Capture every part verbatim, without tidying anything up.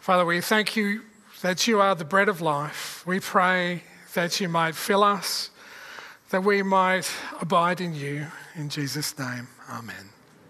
Father, we thank you that you are the bread of life. We pray that you might fill us, that we might abide in you. In Jesus' name, amen.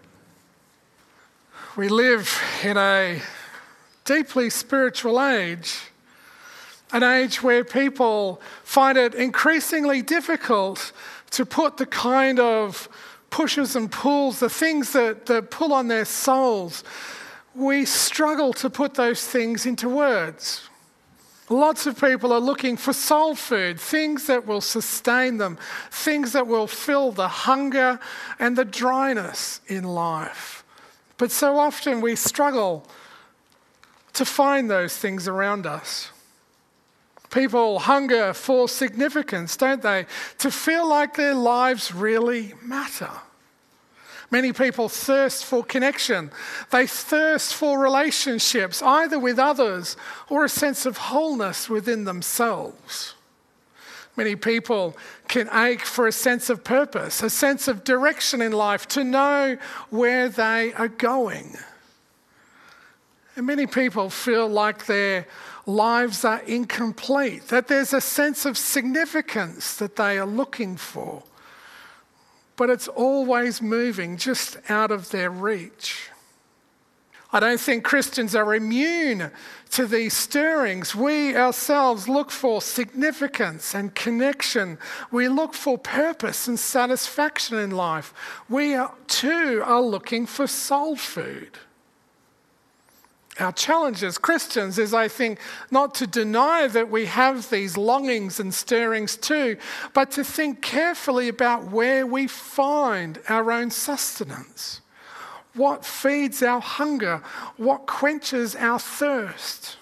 We live in a deeply spiritual age, an age where people find it increasingly difficult to put the kind of pushes and pulls, the things that, that pull on their souls. We struggle to put those things into words. Lots of people are looking for soul food, things that will sustain them, things that will fill the hunger and the dryness in life. But so often we struggle to find those things around us. People hunger for significance, don't they? To feel like their lives really matter. Many people thirst for connection. They thirst for relationships, either with others or a sense of wholeness within themselves. Many people can ache for a sense of purpose, a sense of direction in life, to know where they are going. And many people feel like their lives are incomplete, that there's a sense of significance that they are looking for, but it's always moving just out of their reach. I don't think Christians are immune to these stirrings. We ourselves look for significance and connection. We look for purpose and satisfaction in life. We are, too are looking for soul food. Our challenge as Christians is, I think, not to deny that we have these longings and stirrings too, but to think carefully about where we find our own sustenance. What feeds our hunger? What quenches our thirst?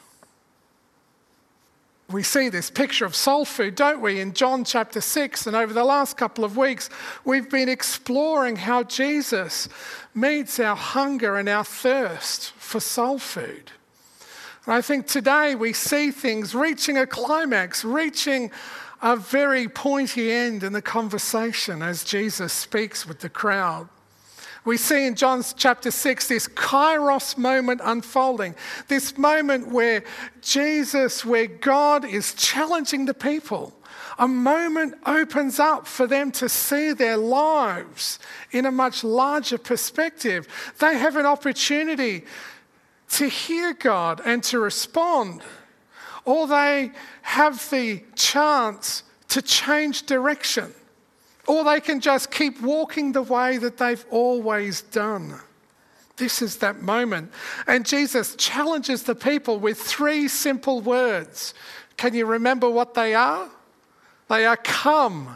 We see this picture of soul food, don't we, in John chapter six, and over the last couple of weeks we've been exploring how Jesus meets our hunger and our thirst for soul food. And I think today we see things reaching a climax, reaching a very pointy end in the conversation as Jesus speaks with the crowd. We see in John chapter six this kairos moment unfolding, this moment where Jesus, where God is challenging the people. A moment opens up for them to see their lives in a much larger perspective. They have an opportunity to hear God and to respond, or they have the chance to change direction. Or they can just keep walking the way that they've always done. This is that moment. And Jesus challenges the people with three simple words. Can you remember what they are? They are come,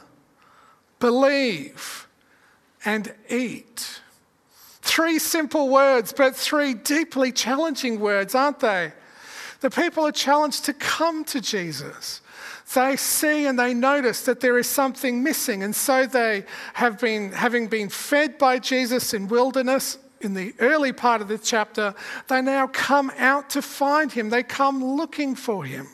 believe, and eat. Three simple words, but three deeply challenging words, aren't they? The people are challenged to come to Jesus. They see and they notice that there is something missing, and so they have been, having been fed by Jesus in wilderness in the early part of the chapter, they now come out to find him. They come looking for him.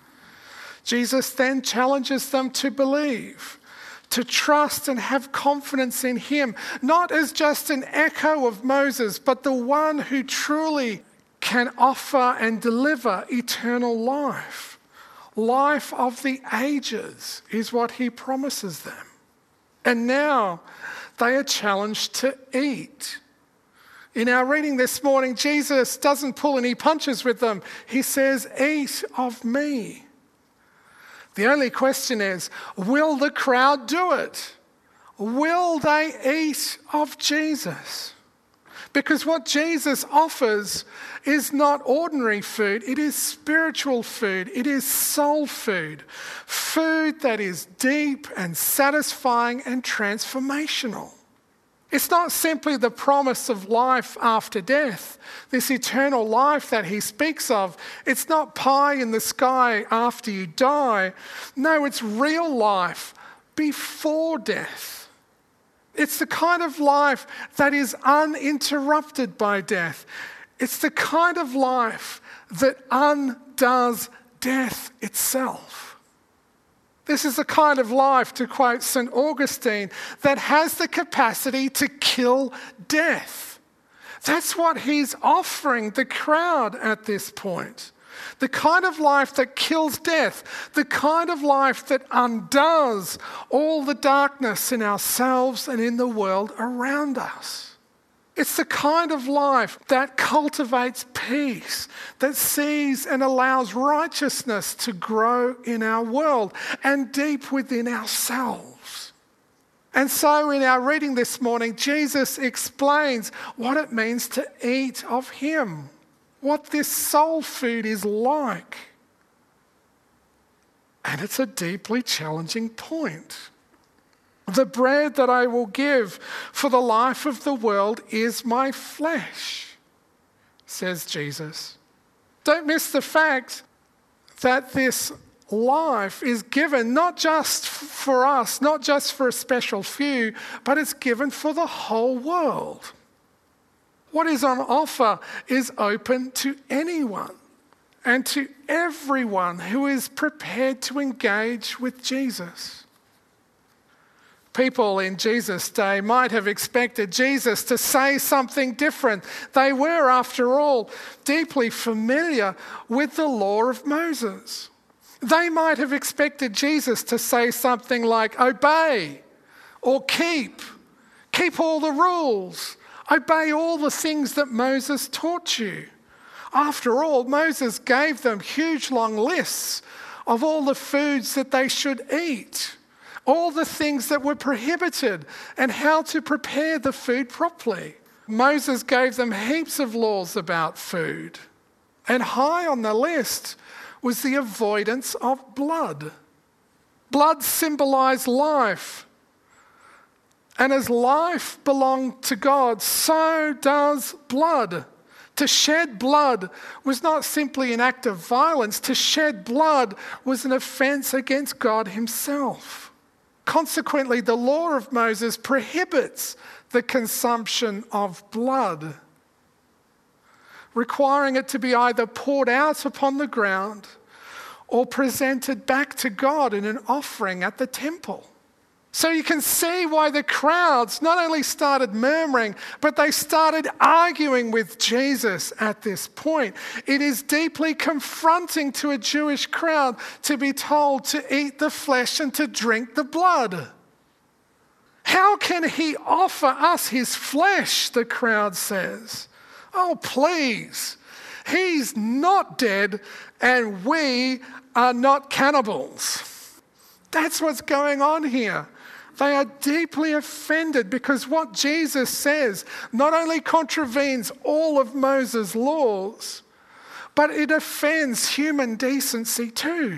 Jesus then challenges them to believe, to trust and have confidence in him, not as just an echo of Moses, but the one who truly can offer and deliver eternal life. Life of the ages is what he promises them. And now they are challenged to eat. In our reading this morning, Jesus doesn't pull any punches with them. He says, eat of me. The only question is, will the crowd do it? Will they eat of Jesus? Because what Jesus offers is not ordinary food, it is spiritual food, it is soul food. Food that is deep and satisfying and transformational. It's not simply the promise of life after death, this eternal life that he speaks of. It's not pie in the sky after you die. No, it's real life before death. It's the kind of life that is uninterrupted by death. It's the kind of life that undoes death itself. This is the kind of life, to quote Saint Augustine, that has the capacity to kill death. That's what he's offering the crowd at this point. the kind of life that kills death, the kind of life that undoes all the darkness in ourselves and in the world around us. It's the kind of life that cultivates peace, that sees and allows righteousness to grow in our world and deep within ourselves. And so in our reading this morning, Jesus explains what it means to eat of him, what this soul food is like. And it's a deeply challenging point. The bread that I will give for the life of the world is my flesh, says Jesus. Don't miss the fact that this life is given not just for us, not just for a special few, but it's given for the whole world. What is on offer is open to anyone and to everyone who is prepared to engage with Jesus. People in Jesus' day might have expected Jesus to say something different. They were, after all, deeply familiar with the law of Moses. They might have expected Jesus to say something like, obey or keep, keep all the rules, obey all the things that Moses taught you. After all, Moses gave them huge long lists of all the foods that they should eat, all the things that were prohibited, and how to prepare the food properly. Moses gave them heaps of laws about food. And high on the list was the avoidance of blood. Blood symbolized life. And as life belonged to God, so does blood. To shed blood was not simply an act of violence. To shed blood was an offense against God himself. Consequently, the law of Moses prohibits the consumption of blood, requiring it to be either poured out upon the ground or presented back to God in an offering at the temple. So you can see why the crowds not only started murmuring, but they started arguing with Jesus at this point. It is deeply confronting to a Jewish crowd to be told to eat the flesh and to drink the blood. How can he offer us his flesh, the crowd says. Oh, please. He's not dead and we are not cannibals. That's what's going on here. They are deeply offended because what Jesus says not only contravenes all of Moses' laws, but it offends human decency too.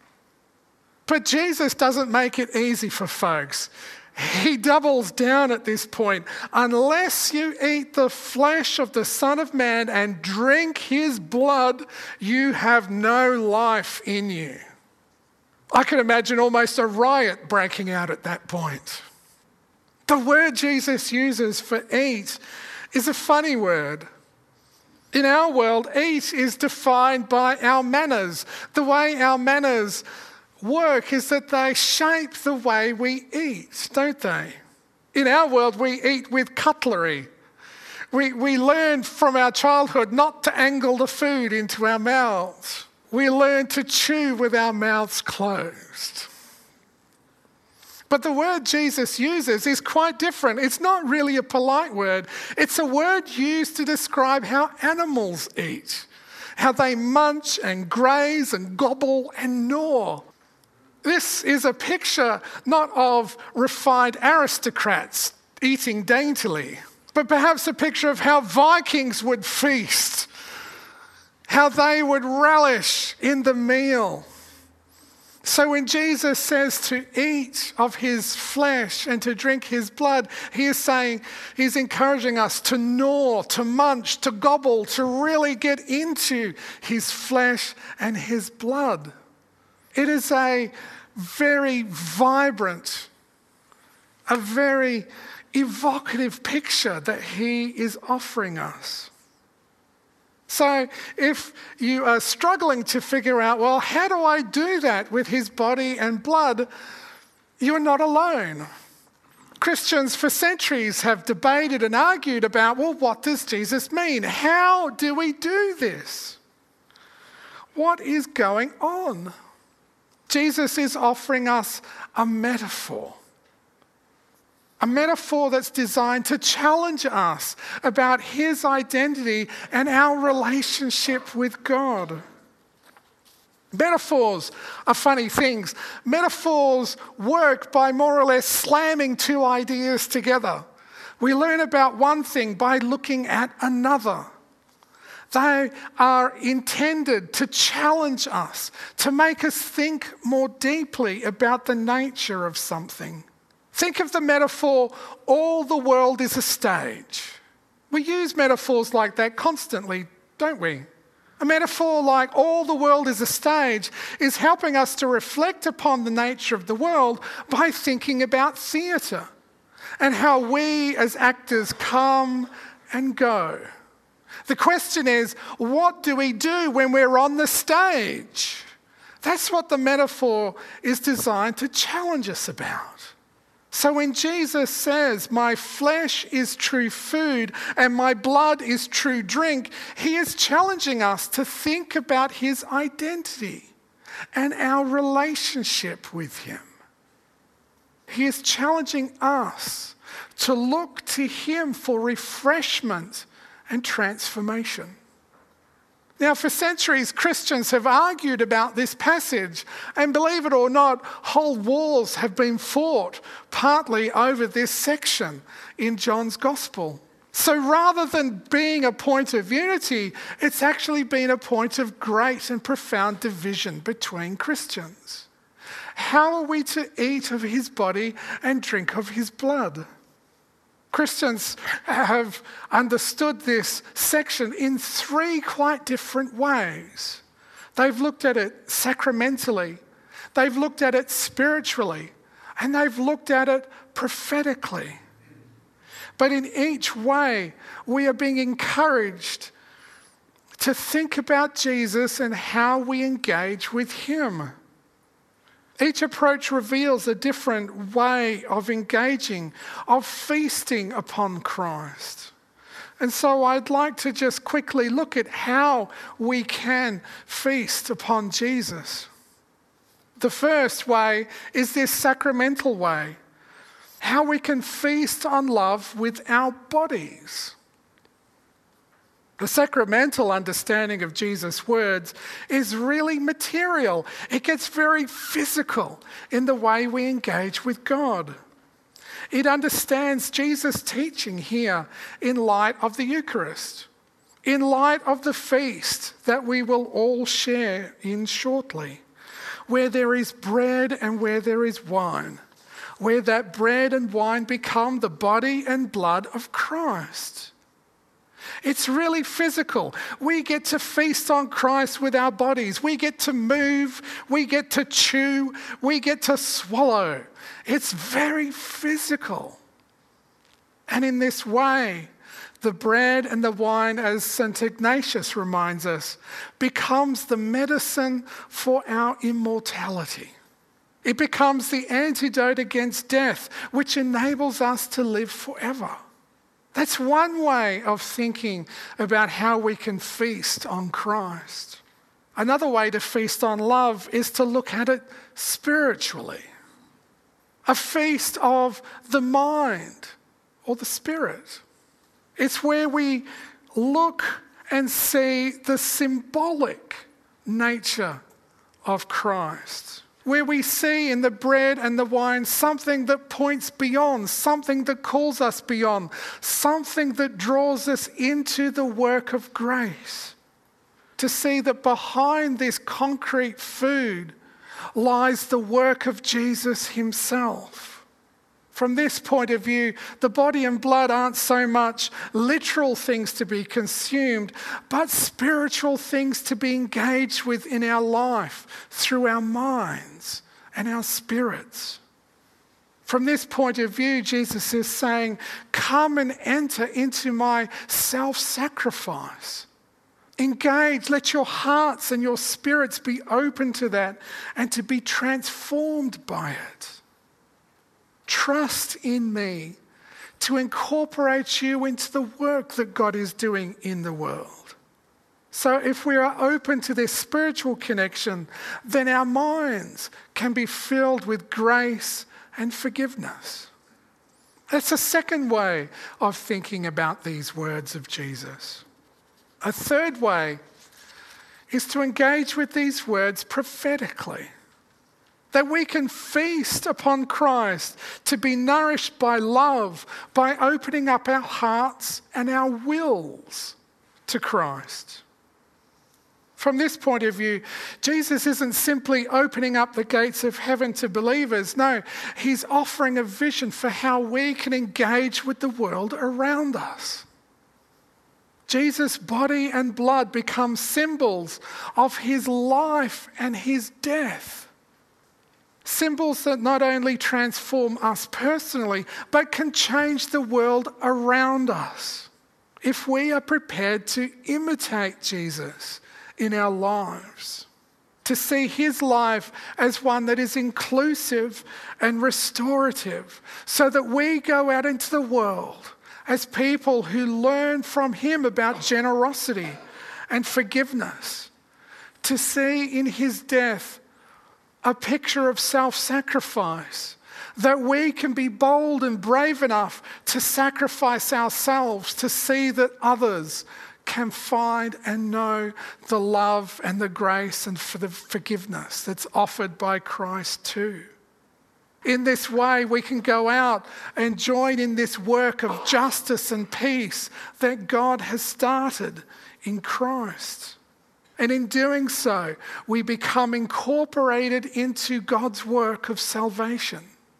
But Jesus doesn't make it easy for folks. He doubles down at this point. Unless you eat the flesh of the Son of Man and drink his blood, you have no life in you. I can imagine almost a riot breaking out at that point. The word Jesus uses for eat is a funny word. In our world, eat is defined by our manners. The way our manners work is that they shape the way we eat, don't they? In our world, we eat with cutlery. We, we learn from our childhood not to angle the food into our mouths. We learn to chew with our mouths closed. But the word Jesus uses is quite different. It's not really a polite word. It's a word used to describe how animals eat, how they munch and graze and gobble and gnaw. This is a picture not of refined aristocrats eating daintily, but perhaps a picture of how Vikings would feast, how they would relish in the meal. So when Jesus says to eat of his flesh and to drink his blood, he is saying, he's encouraging us to gnaw, to munch, to gobble, to really get into his flesh and his blood. It is a very vibrant, a very evocative picture that he is offering us. So if you are struggling to figure out, well, how do I do that with his body and blood? You're not alone. Christians for centuries have debated and argued about, well, what does Jesus mean? How do we do this? What is going on? Jesus is offering us a metaphor. A metaphor that's designed to challenge us about his identity and our relationship with God. Metaphors are funny things. Metaphors work by more or less slamming two ideas together. We learn about one thing by looking at another. They are intended to challenge us, to make us think more deeply about the nature of something. Think of the metaphor, all the world is a stage. We use metaphors like that constantly, don't we? A metaphor like all the world is a stage is helping us to reflect upon the nature of the world by thinking about theatre and how we as actors come and go. The question is, what do we do when we're on the stage? That's what the metaphor is designed to challenge us about. So when Jesus says, my flesh is true food and my blood is true drink, he is challenging us to think about his identity and our relationship with him. He is challenging us to look to him for refreshment and transformation. Now, for centuries, Christians have argued about this passage, and believe it or not, whole wars have been fought partly over this section in John's Gospel. So rather than being a point of unity, it's actually been a point of great and profound division between Christians. How are we to eat of his body and drink of his blood? Christians have understood this section in three quite different ways. They've looked at it sacramentally, they've looked at it spiritually, and they've looked at it prophetically. But in each way, we are being encouraged to think about Jesus and how we engage with him. Each approach reveals a different way of engaging, of feasting upon Christ. And so I'd like to just quickly look at how we can feast upon Jesus. The first way is this sacramental way, how we can feast on love with our bodies. The sacramental understanding of Jesus' words is really material. It gets very physical in the way we engage with God. It understands Jesus' teaching here in light of the Eucharist, in light of the feast that we will all share in shortly, where there is bread and where there is wine, where that bread and wine become the body and blood of Christ. It's really physical. We get to feast on Christ with our bodies. We get to move. We get to chew. We get to swallow. It's very physical. And in this way, the bread and the wine, as Saint Ignatius reminds us, becomes the medicine for our immortality. It becomes the antidote against death, which enables us to live forever. That's one way of thinking about how we can feast on Christ. Another way to feast on love is to look at it spiritually. A feast of the mind or the spirit. It's where we look and see the symbolic nature of Christ. Where we see in the bread and the wine something that points beyond, something that calls us beyond, something that draws us into the work of grace. To see that behind this concrete food lies the work of Jesus himself. From this point of view, the body and blood aren't so much literal things to be consumed, but spiritual things to be engaged with in our life through our minds and our spirits. From this point of view, Jesus is saying, come and enter into my self-sacrifice. Engage, let your hearts and your spirits be open to that and to be transformed by it. Trust in me to incorporate you into the work that God is doing in the world. So if we are open to this spiritual connection, then our minds can be filled with grace and forgiveness. That's a second way of thinking about these words of Jesus. A third way is to engage with these words prophetically. That we can feast upon Christ, to be nourished by love, by opening up our hearts and our wills to Christ. From this point of view, Jesus isn't simply opening up the gates of heaven to believers. No, he's offering a vision for how we can engage with the world around us. Jesus' body and blood become symbols of his life and his death. Symbols that not only transform us personally, but can change the world around us if we are prepared to imitate Jesus in our lives, to see his life as one that is inclusive and restorative, so that we go out into the world as people who learn from him about generosity and forgiveness, to see in his death a picture of self-sacrifice, that we can be bold and brave enough to sacrifice ourselves to see that others can find and know the love and the grace and for the forgiveness that's offered by Christ too. In this way, we can go out and join in this work of justice and peace that God has started in Christ. And in doing so, we become incorporated into God's work of salvation.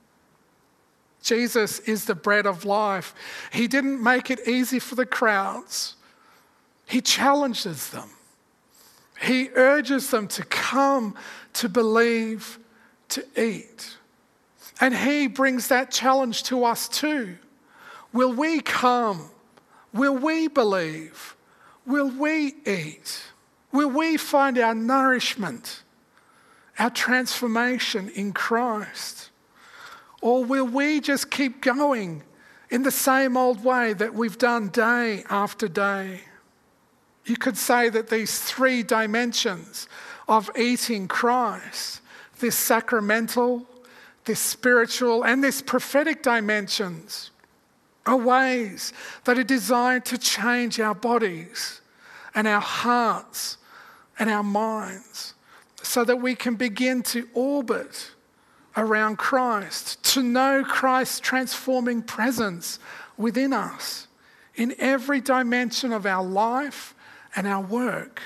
Jesus is the bread of life. He didn't make it easy for the crowds. He challenges them. He urges them to come, to believe, to eat. And he brings that challenge to us too. Will we come? Will we believe? Will we eat? Will we find our nourishment, our transformation in Christ? Or will we just keep going in the same old way that we've done day after day? You could say that these three dimensions of eating Christ, this sacramental, this spiritual, and this prophetic dimensions, are ways that are designed to change our bodies and our hearts and our minds, so that we can begin to orbit around Christ, to know Christ's transforming presence within us in every dimension of our life and our work.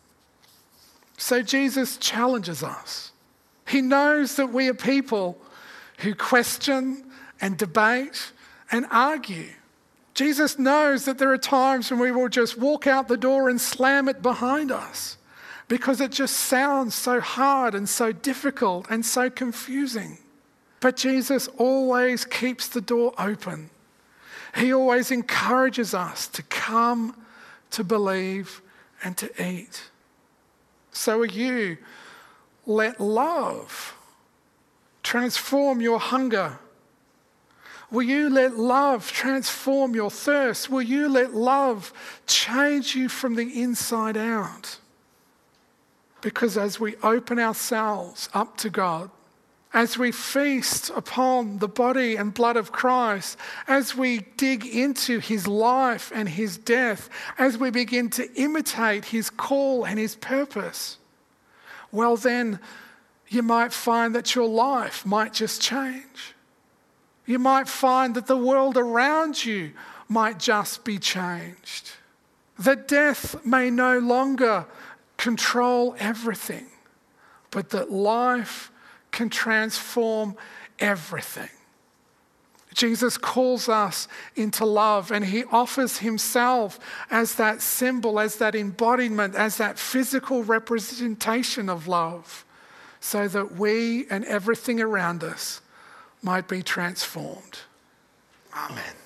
So Jesus challenges us. He knows that we are people who question and debate and argue. Jesus knows that there are times when we will just walk out the door and slam it behind us, because it just sounds so hard and so difficult and so confusing. But Jesus always keeps the door open. He always encourages us to come, to believe, and to eat. So will you let love transform your hunger? Will you let love transform your thirst? Will you let love change you from the inside out? Because as we open ourselves up to God, as we feast upon the body and blood of Christ, as we dig into his life and his death, as we begin to imitate his call and his purpose, well then you might find that your life might just change. You might find that the world around you might just be changed. That death may no longer control everything, but that life can transform everything. Jesus calls us into love, and he offers himself as that symbol, as that embodiment, as that physical representation of love, so that we and everything around us might be transformed. Amen.